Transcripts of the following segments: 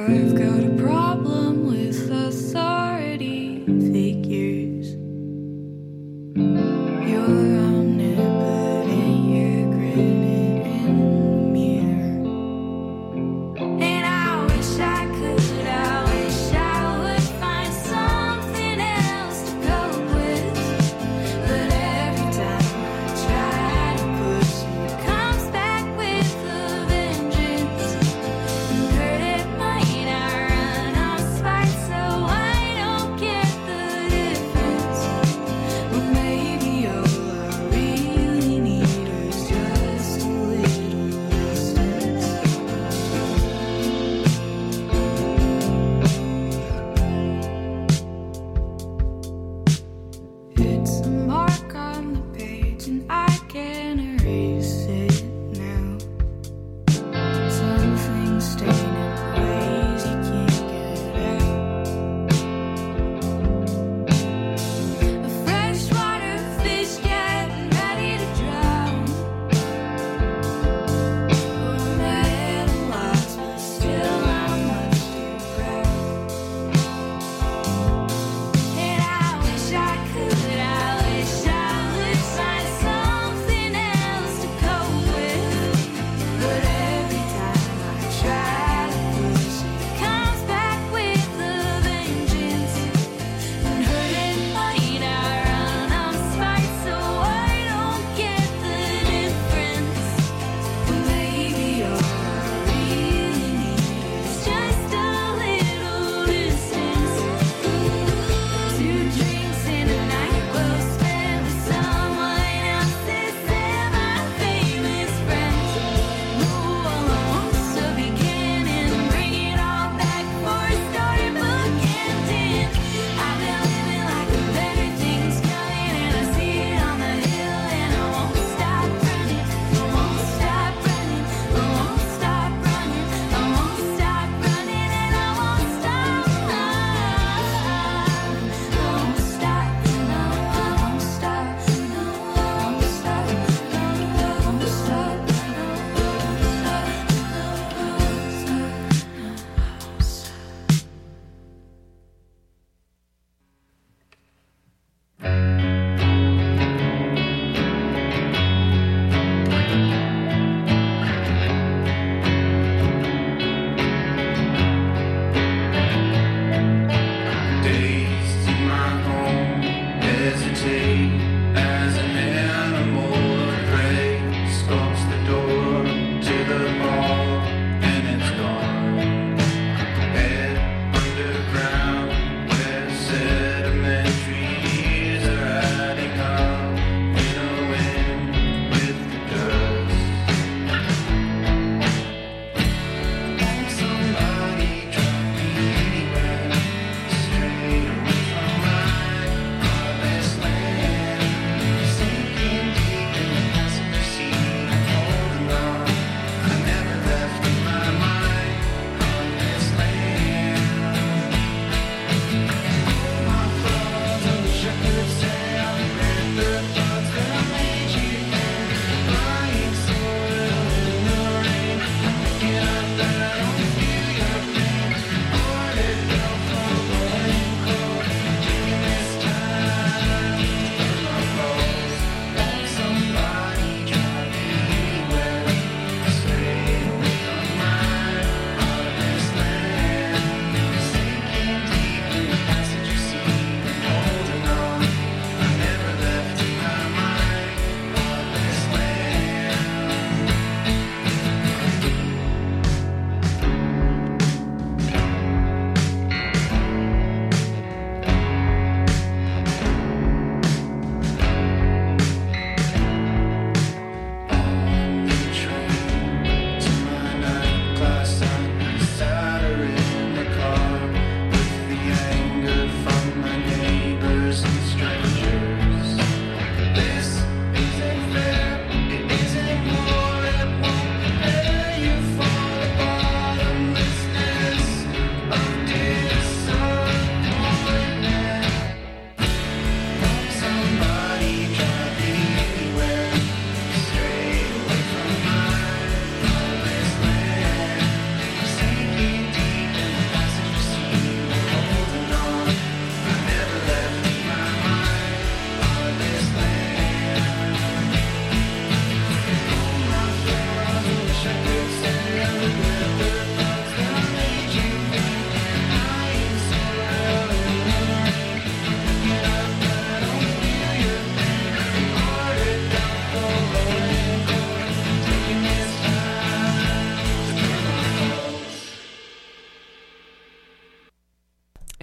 I've got a problem with authority figures. You're omnipotent, you're grinning in the mirror. And I wish I would find something else to cope with. But every time I try to push it comes back with a vengeance. And hurt it might not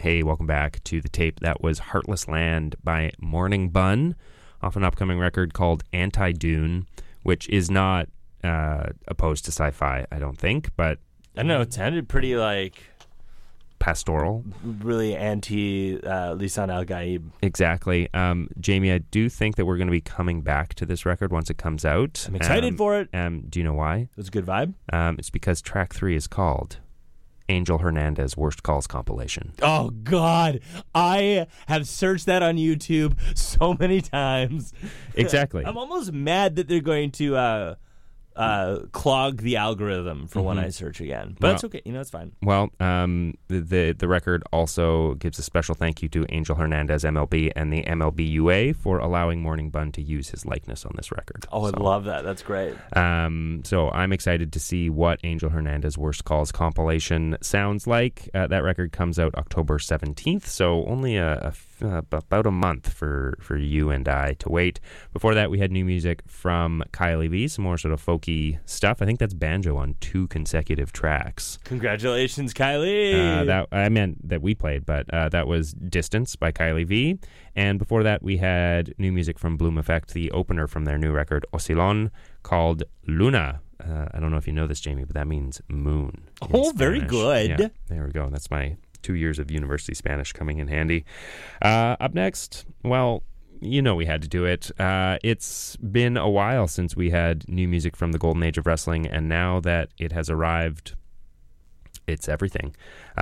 Hey, welcome back to the tape. That was Heartless Land by Morning Bun off an upcoming record called Anti-Dune, which is not opposed to sci-fi, I don't think, but I don't know, it sounded pretty like pastoral. really anti Lisan Al Gaib. Exactly. Jamie, I do think that we're going to be coming back to this record once it comes out. I'm excited for it. Do you know why? It was a good vibe. It's because track 3 is called Angel Hernandez Worst Calls Compilation. Oh, God. I have searched that on YouTube so many times. Exactly. I'm almost mad that they're going to clog the algorithm for when I search again. But Well- it's okay. You know, it's fine. Well, the record also gives a special thank you to Angel Hernandez MLB and the MLB UA for allowing Morning Bun to use his likeness on this record. Oh, I So, love that. That's great. so I'm excited to see what Angel Hernandez Worst Calls compilation sounds like. That record comes out October 17th, so only about a month for you and I to wait. Before that, we had new music from Kylie V, some more sort of folky stuff. I think that's banjo on 2 consecutive tracks. Congratulations, Kylie. That I meant that we played, but that was Distance by Kylie V. And before that, we had new music from Bloom Effect, the opener from their new record, Oscilon, called Luna. I don't know if you know this, Jamie, but that means moon. in Oh, very Spanish. good. Yeah, there we go. That's my 2 years of university Spanish coming in handy. Up next, well, you know we had to do it. It's been a while since we had new music from the Golden Age of Wrestling, and now that it has arrived, it's everything.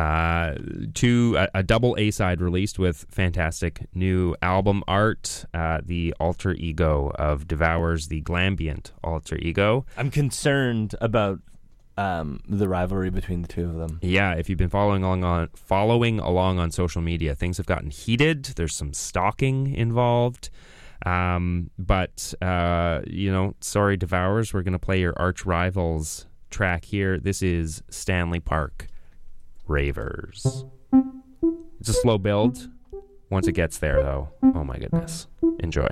A double A-side released with fantastic new album art, the alter ego of Devour's, the Glambient alter ego. I'm concerned about the rivalry between the two of them. Yeah, if you've been following along on social media, things have gotten heated. There's some stalking involved. But sorry, Devourers, we're going to play your arch rivals track here. This is Stanley Park Ravers. It's a slow build. Once it gets there, though, oh my goodness. Enjoy.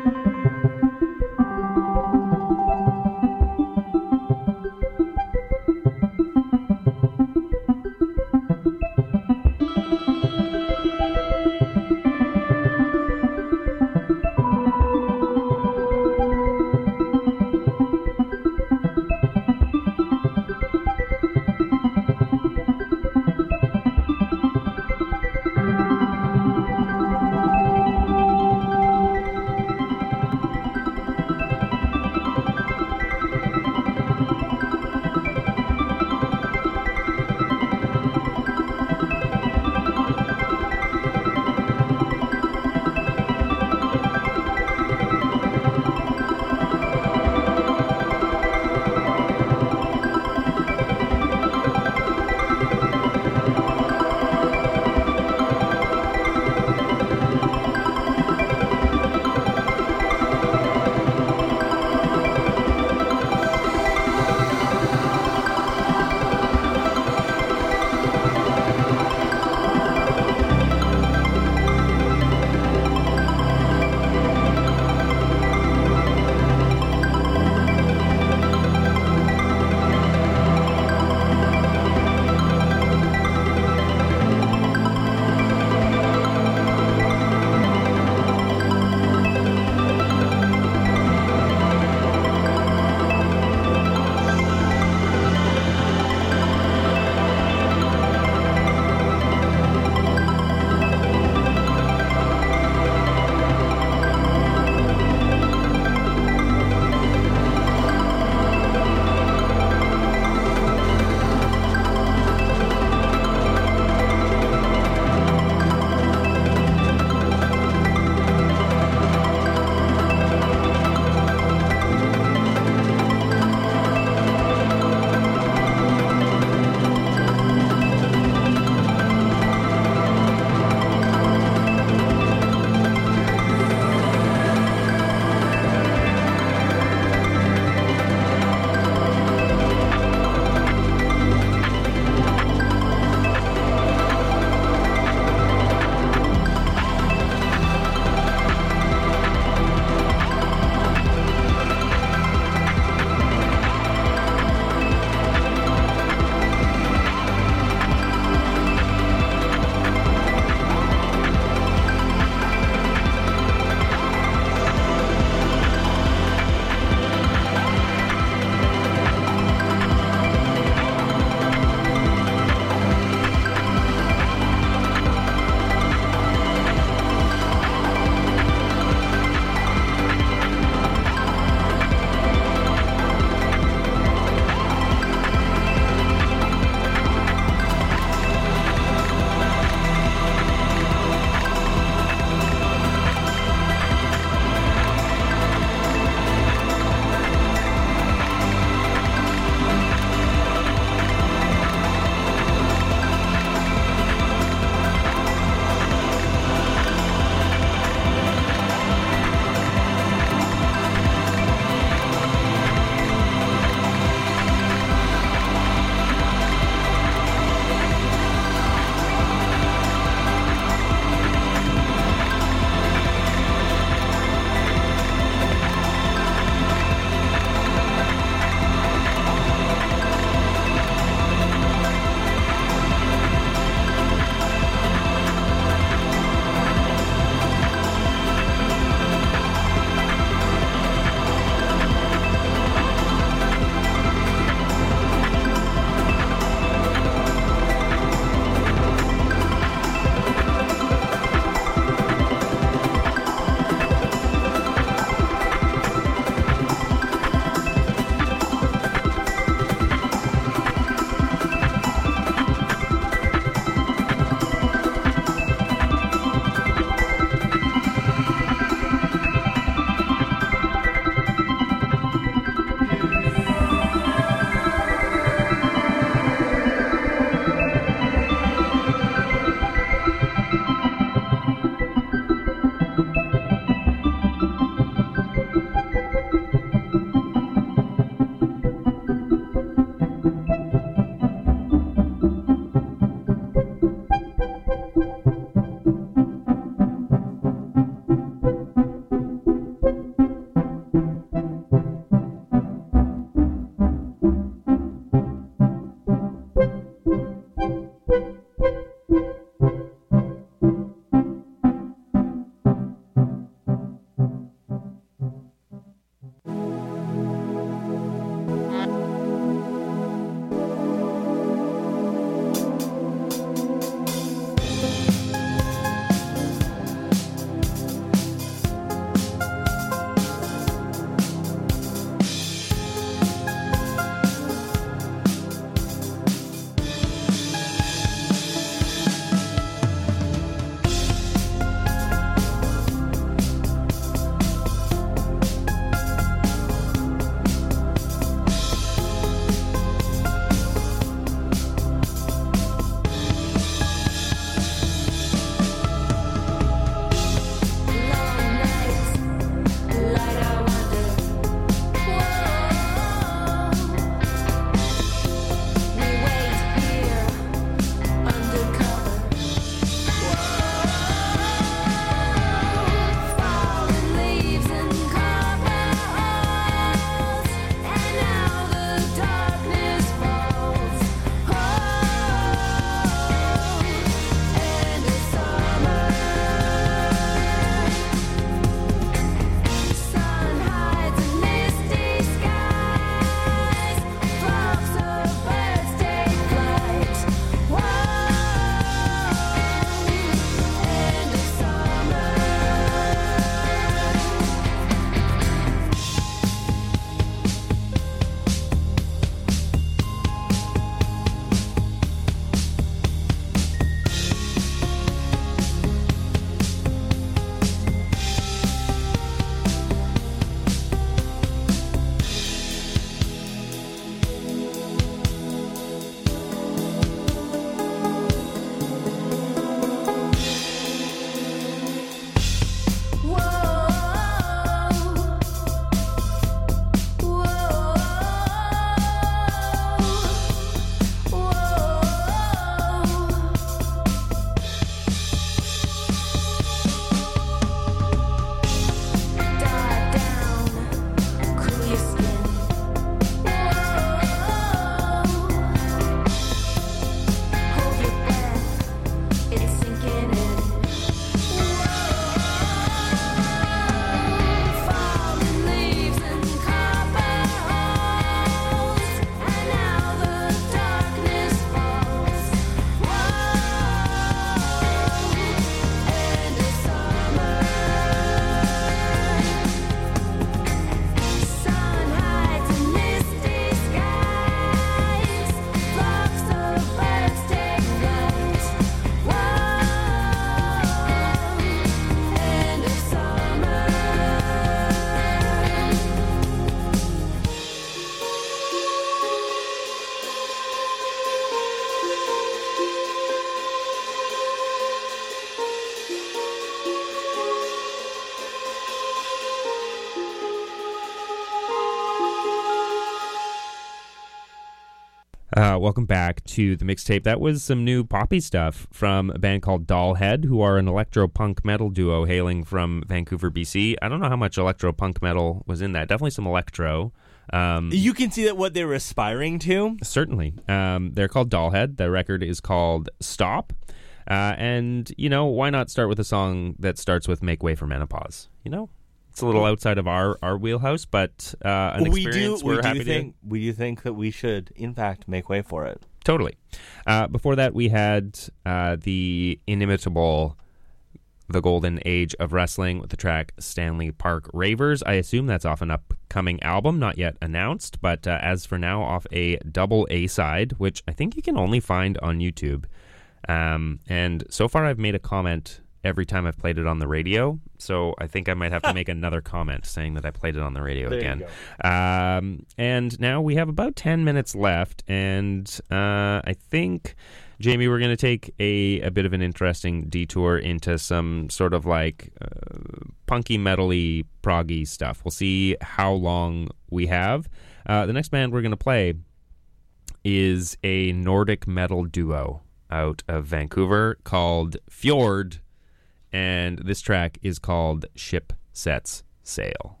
Welcome back to the mixtape. That was some new poppy stuff from a band called Dollhead, who are an electro-punk metal duo hailing from Vancouver, BC. I don't know how much electro-punk metal was in that. Definitely some electro. You can see that what they were aspiring to. Certainly. They're called Dollhead. The record is called Stop. And, you know, why not start with a song that starts with Make Way for Menopause? You know? It's a little outside of our wheelhouse, but an experience we're happy to... We do think that we should, in fact, make way for it. Totally. Before that, we had the inimitable The Golden Age of Wrestling with the track Stanley Park Ravers. I assume that's off an upcoming album, not yet announced, but as for now, off a double A-side, which I think you can only find on YouTube. And so far, I've made a comment every time I've played it on the radio, so I think I might have to make another comment saying that I played it on the radio There again. you go. And now we have about 10 minutes left, and I think, Jamie, we're going to take a bit of an interesting detour into some sort of like punky, metal-y, proggy stuff. We'll see how long we have. The next band we're going to play is a Nordic metal duo out of Vancouver called Fjord, and this track is called Ship Sets Sail.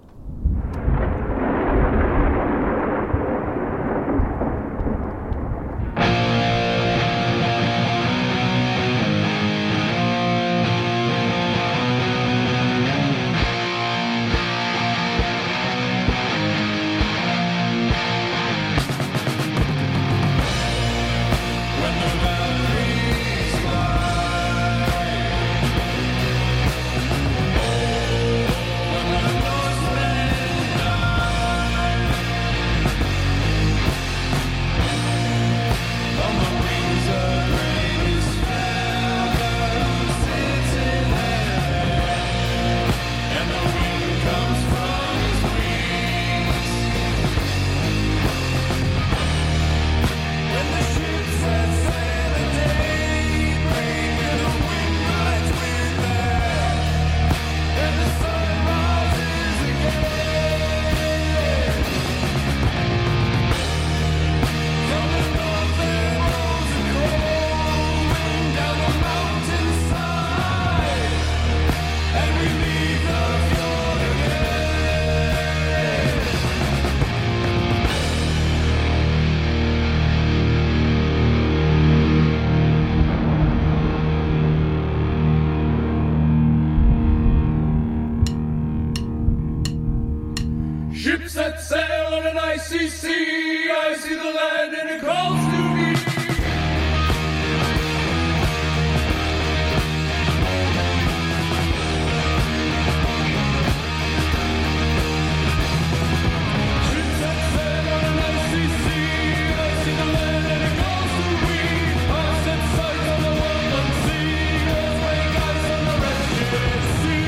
Ship set sail on an icy sea. I see the land and it calls to me. Ship set sail on an icy sea. I see the land and it calls to me. I set sight on the world unseen. Earthquake ice on the wretched sea.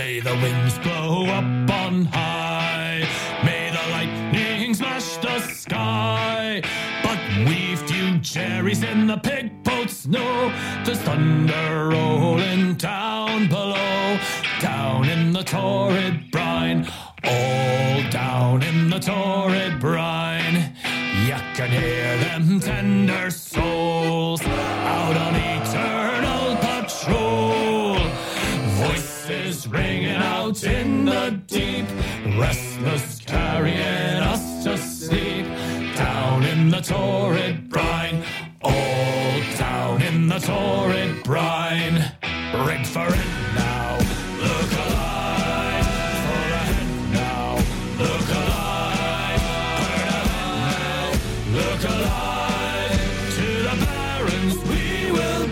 May the winds blow up on high. May the lightning smash the sky. But we few cherries in the pig boats know there's thunder rolling down below. Down in the torrid brine. All down in the torrid brine. You can hear them tender souls out on eternal patrol. Voices ringing out in the deep, restless carrying us to sleep. Down in the torrid brine, all down in the torrid brine. Rig for it now, look alive. For ahead now, look alive. Burn ahead now, look alive. To the barrens we will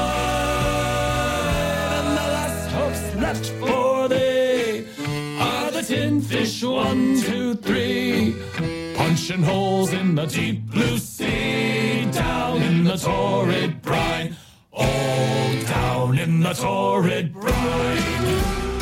dive. And the last hopes left for thee are the tin fish 1, 2, 3. Punching holes in the deep blue sea. Down in the torrid brine. All down in the torrid brine.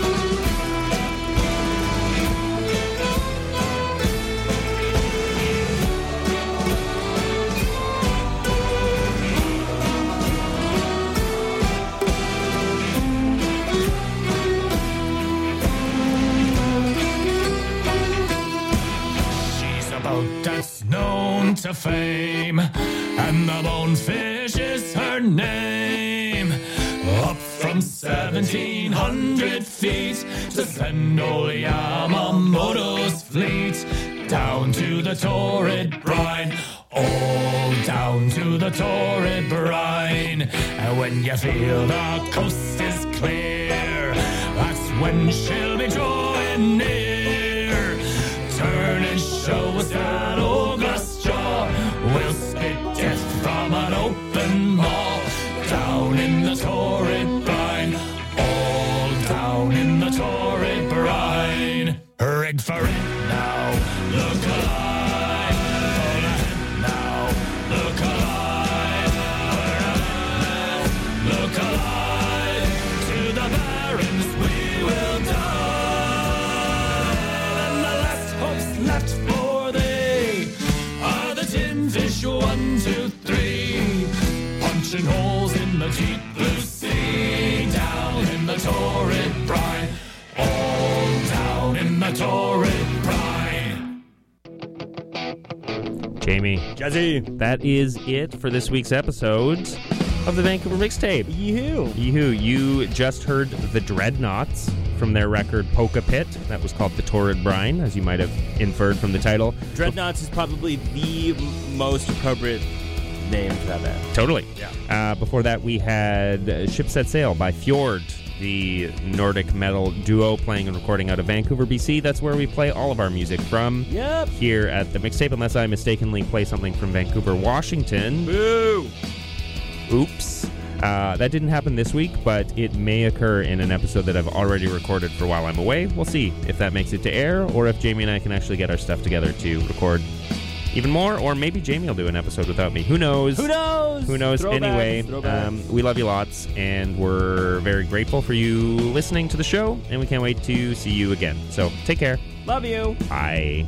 That's known to fame, and the bonefish is her name. Up from 1,700 feet to send old Yamamoto's fleet. Down to the torrid brine, all down to the torrid brine. And when you feel the coast is clear, that's when she'll be drawing near. Turn and show us that old glass jaw. We'll spit death from an open maw. Down in the torrid brine, all down in the torrid brine. Rig for it now, look alive. Pull ahead now, look alive. Burn ahead now, look alive. To the barrens we will dive. And the last hopes left for thee are the tin fish 1, 2, 3. Punching holes in the deep blue sea. Down in the torrid brine. All down in the torrid brine. Jamie, Jazzy. that is it for this week's episode of the Vancouver Mixtape. Yee-hoo. You just heard the Dreadnoughts from their record Polka Pit. That was called The Torrid Brine, as you might have inferred from the title. Dreadnoughts is probably the most appropriate name for that band. Totally. Yeah. Before that, we had Ship Set Sail by Fjord, the Nordic metal duo playing and recording out of Vancouver, BC. That's where we play all of our music from. Yep. Here at the Mixtape, unless I mistakenly play something from Vancouver, Washington. Boo! Oops. That didn't happen this week, but it may occur in an episode that I've already recorded for while I'm away. We'll see if that makes it to air, or if Jamie and I can actually get our stuff together to record even more, or maybe Jamie will do an episode without me. Who knows? Who knows? Who knows? Throwbacks, Anyway, throwbacks. we love you lots, and we're very grateful for you listening to the show, and we can't wait to see you again. So take care. Love you. Bye.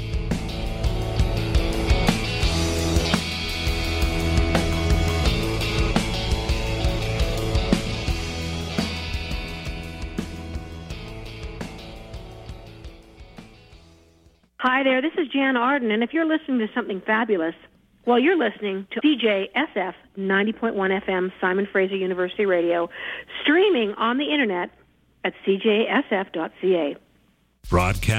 Hi there, this is Jan Arden, and if you're listening to something fabulous, well, you're listening to CJSF 90.1 FM, Simon Fraser University Radio, streaming on the internet at cjsf.ca. Broadcast